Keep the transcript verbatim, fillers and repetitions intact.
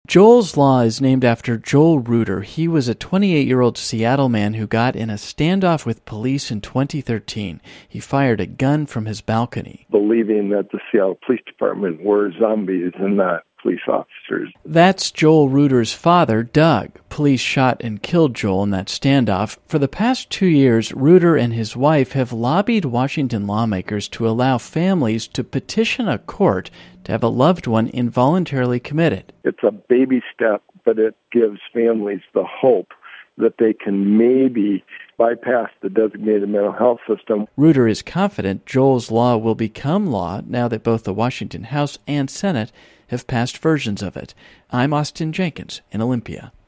Joel's Law is named after Joel Reuter. He was a twenty-eight-year-old Seattle man who got in a standoff with police in twenty thirteen. He fired a gun from his balcony, believing that the Seattle Police Department were zombies and not police officers. That's Joel Reuter's father, Doug. Police shot and killed Joel in that standoff. For the past two years, Reuter and his wife have lobbied Washington lawmakers to allow families to petition a court to have a loved one involuntarily committed. It's a baby step, but it gives families the hope that they can maybe bypass the designated mental health system. Reuter is confident Joel's Law will become law now that both the Washington House and Senate have passed versions of it. I'm Austin Jenkins in Olympia.